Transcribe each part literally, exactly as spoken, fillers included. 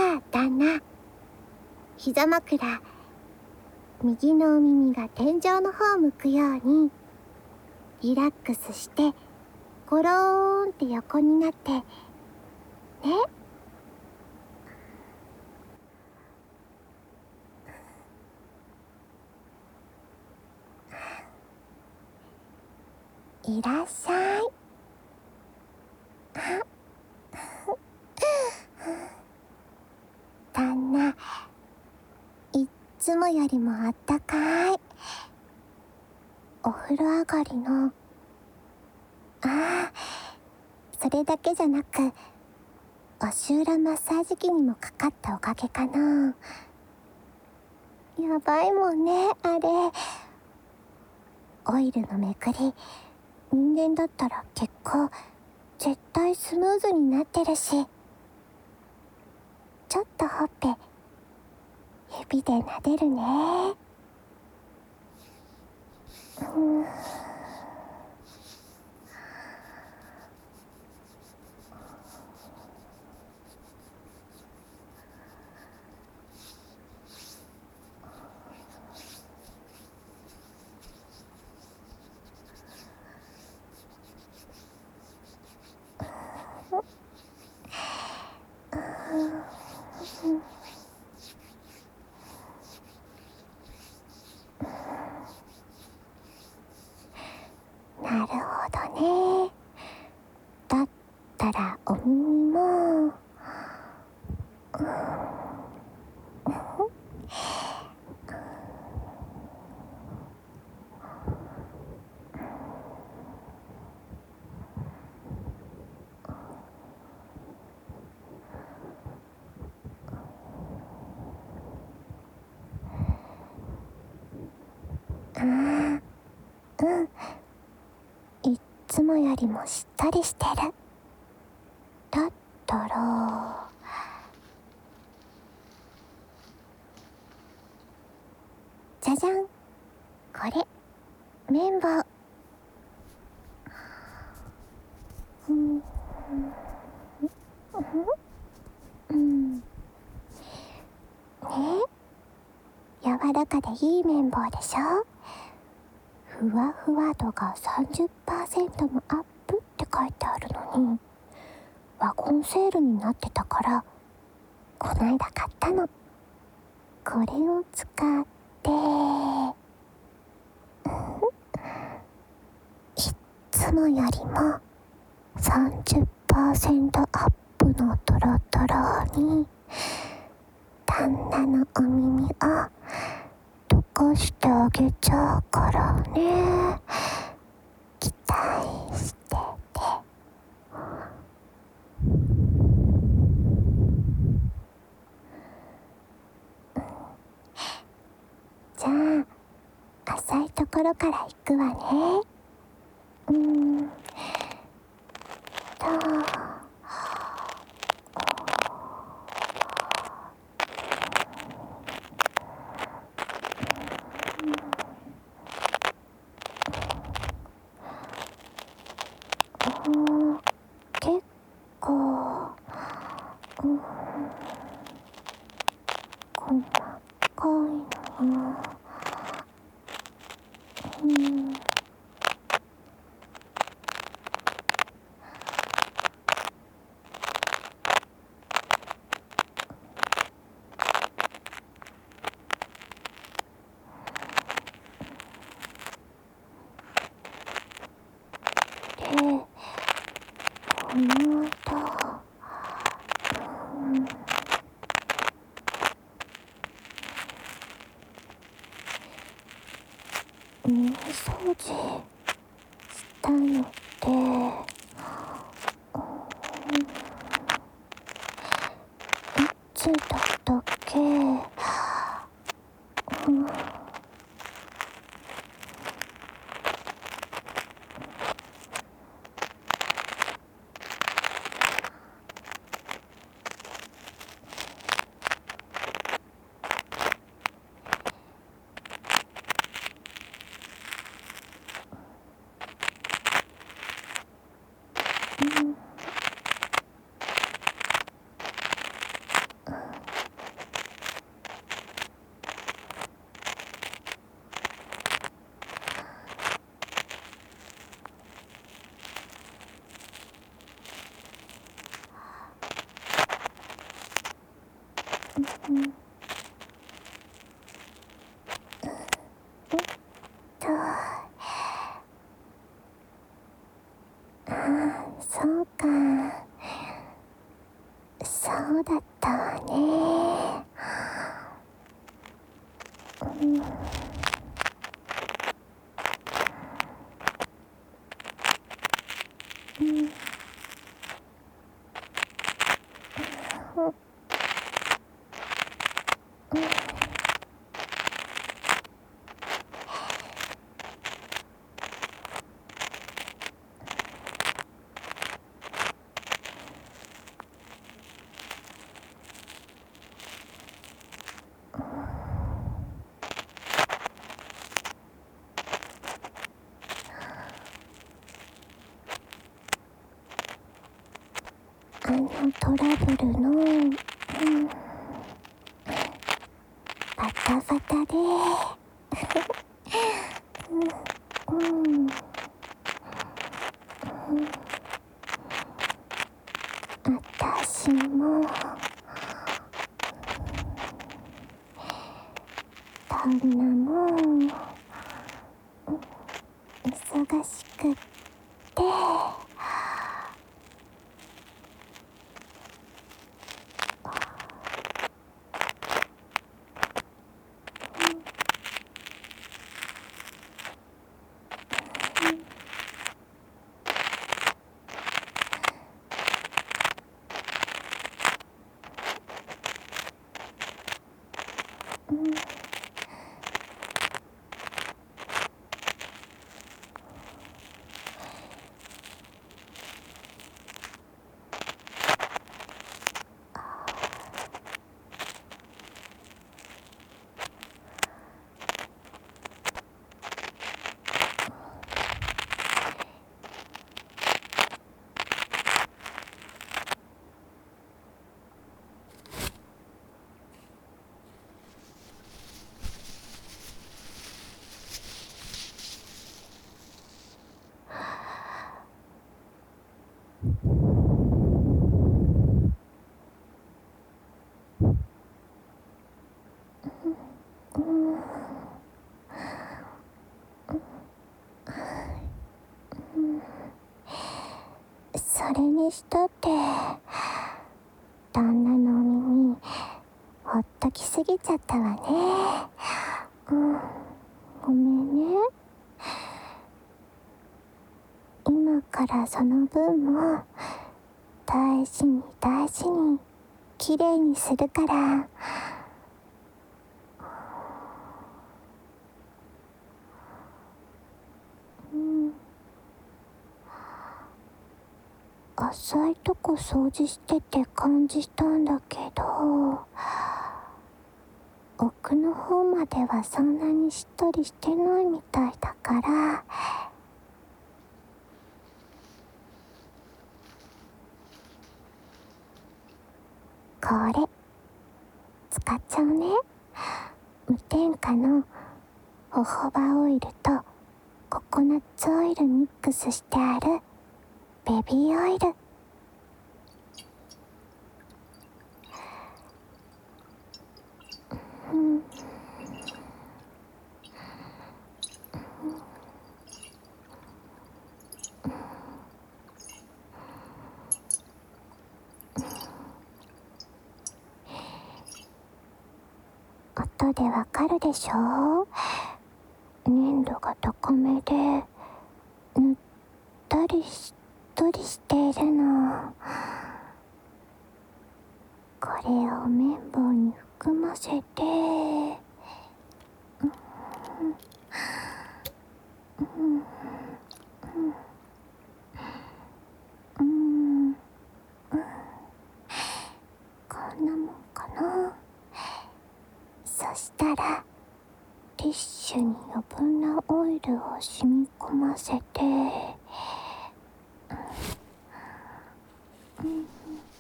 あ旦那、膝枕、右のお耳が天井の方を向くようにリラックスしてゴローンって横になってね。いらっしゃい。旦那、いっつもよりもあったかい。お風呂上がりの、ああ、それだけじゃなく、足裏マッサージ機にもかかったおかげかな。やばいもんね、あれ。オイルのめくり、人間だったら結構絶対スムーズになってるし、ちょっとほっぺ指で撫でるね。うん。なるほどね。だったらお耳も、ああ、うん。いっつもよりもしっとりしてる。だったら、じゃじゃん。これ、綿棒。うん。うん。ね、柔らかでいい綿棒でしょ。ふわふわ度が さんじゅっパーセント もアップって書いてあるのに、ワゴンセールになってたからこないだ買ったの。これを使っていっつもよりも さんじゅっパーセント アップのトロトロに旦那のお耳を溶かしてあげちゃうからね。期待してて。じゃあ浅いところから行くわね。うーんと、うん、結構、うん、細かいの。うん。で、この後、うん、耳掃除したので、いつだったっけ。うん、 うんと、ああ、そうか。そうだったわね。うん、うん、あのトラブルの、うん、バタバタで、うん、うん、あたしも旦那も忙しくって、うん、うん、それにしたって旦那のお耳ほっときすぎちゃったわね。うん、ごめんね。今からその分も大事に大事にきれいにするから。うん、浅いとこ掃除してて感じたんだけど、奥の方まではそんなにしっとりしてないみたいだから、これ使っちゃうね。無添加のホホバオイルとココナッツオイルミックスしてあるベビーオイル。うん、音でわかるでしょ？粘度が高めでぬったりしっとりしているの。これを綿棒に含ませて、うん、うん、うん、うん、こんなもんかな。そしたらティッシュに余分なオイルを染み込ませて、うん、うん、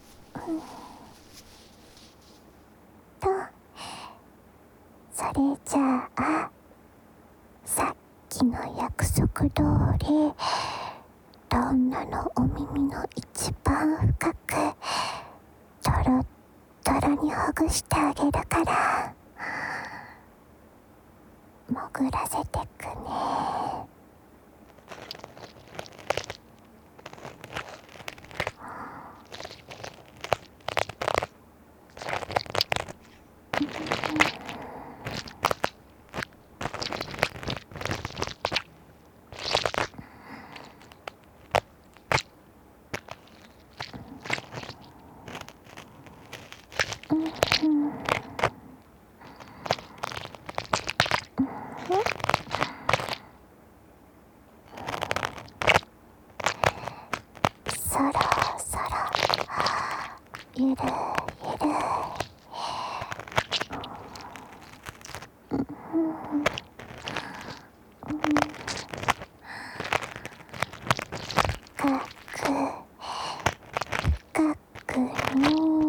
と、それじゃあさっきの約束通り旦那のお耳の一番深くトロットロろにほぐしてあげるから潜らせてくね。そろそろゆるゆるかくかくに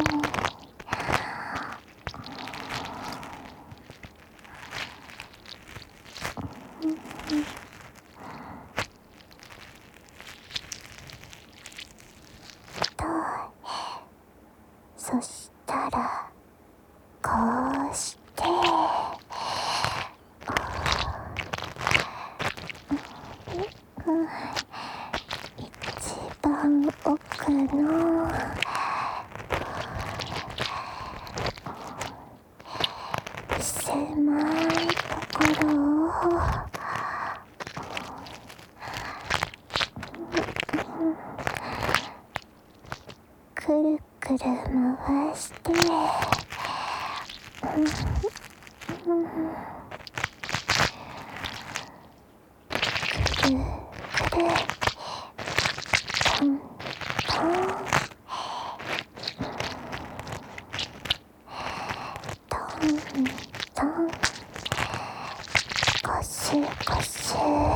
と、そしたらこうして一番奥の狭いところをくるくる回してくるくるトントントントンゴシゴシ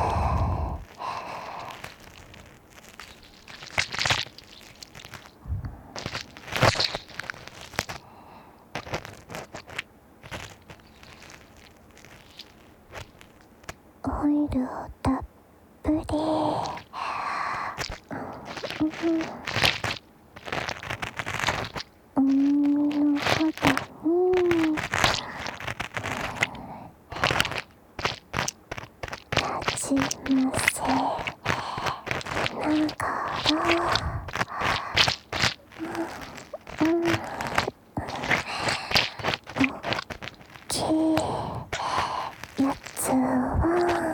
オイルをたっぷりお耳の肌になじませながら大きいやつは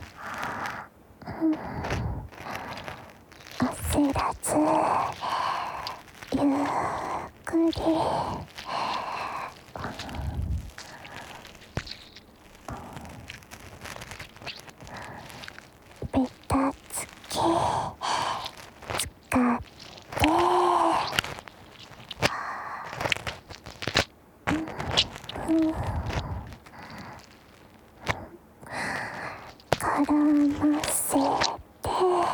焦らずゆっくりべたつき使って絡ませて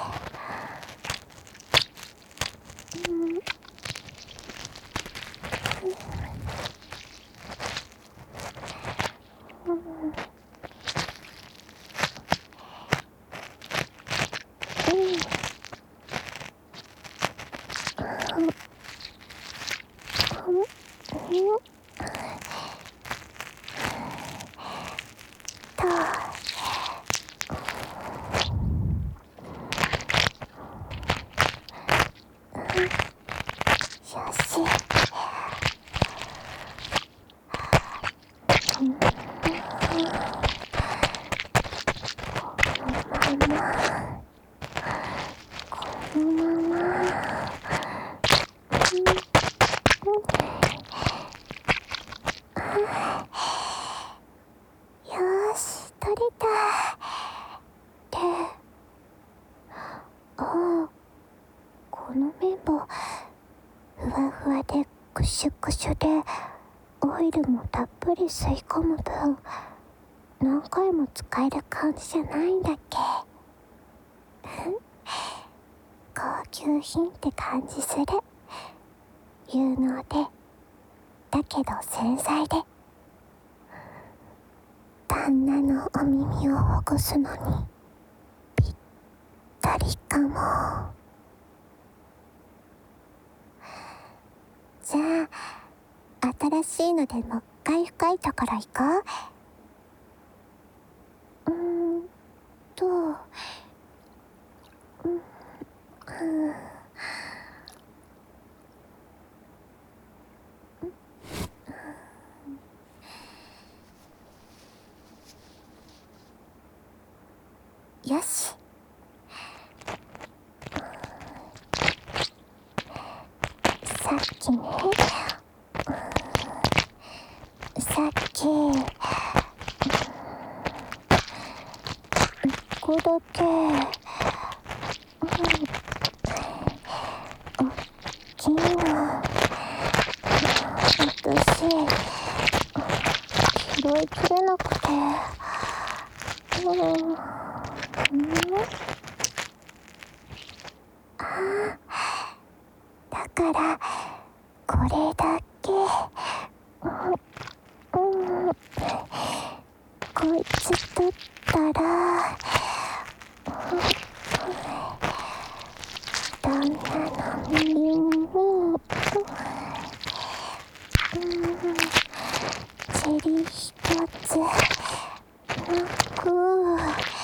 この綿棒ふわふわでクシュクシュでオイルもたっぷり吸い込む分何回も使える感じじゃないんだっけ高級品って感じする。有能でだけど繊細で旦那のお耳をほぐすのにぴったりかも。じゃあ新しいのでもう一回深いところ行こう。うーんと、うん、うんよし。さっきね、さっき、一個だけ、うん、おっきいの、私、拾いきれなくて、うん、うん、あ、だから、これだけ、うん、うん、こいつ取ったら、どんなの耳に、うん、チェリー一つなく、うん、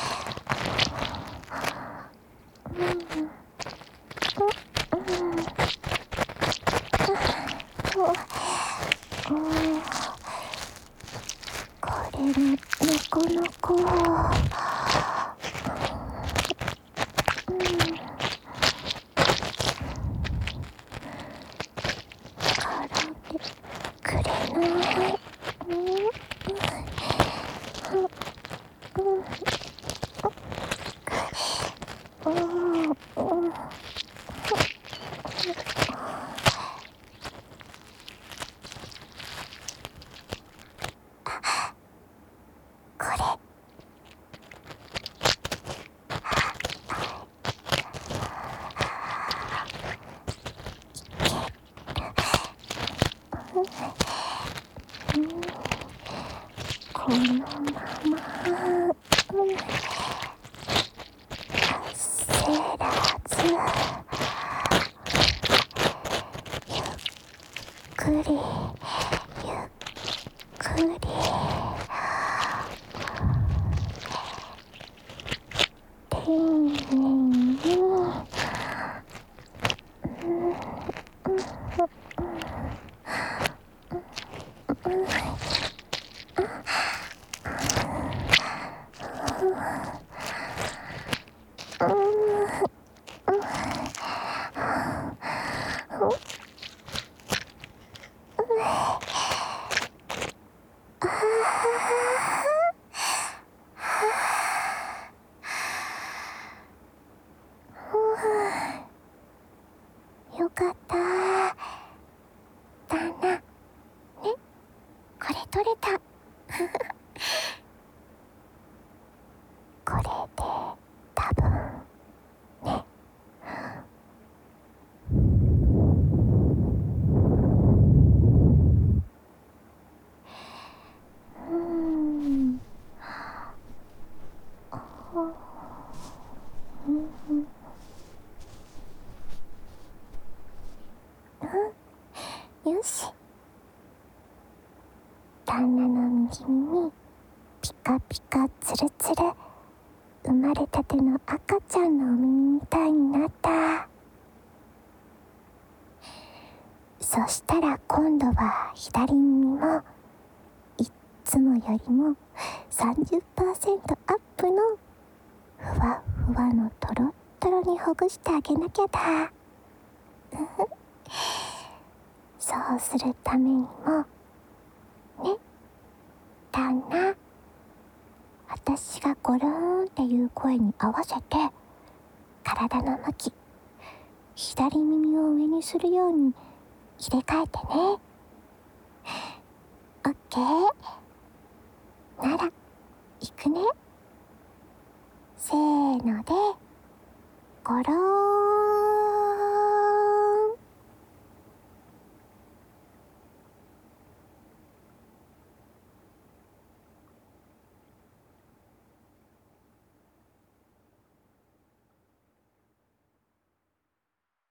うん、これもなかなか、うん、絡んでくれない。うん、うん、うん、うん、これ。このまま、うん、焦らず、ゆっくり、ゆっくり、丁寧に、うん、よかった。だな。ね、これ取れた。これで多分ね。うーん。うん、うん、よし。旦那の右耳、ピカピカツルツル、生まれたての赤ちゃんのお耳みたいになった。そしたら今度は左耳もいっつもよりも さんじゅっパーセント アップのふわふわのトロットロにほぐしてあげなきゃだ。そうするためにもね、旦那、私がゴローンっていう声に合わせて体の向き、左耳を上にするように入れ替えてね。オッケーならいくね。せーのでゴローン。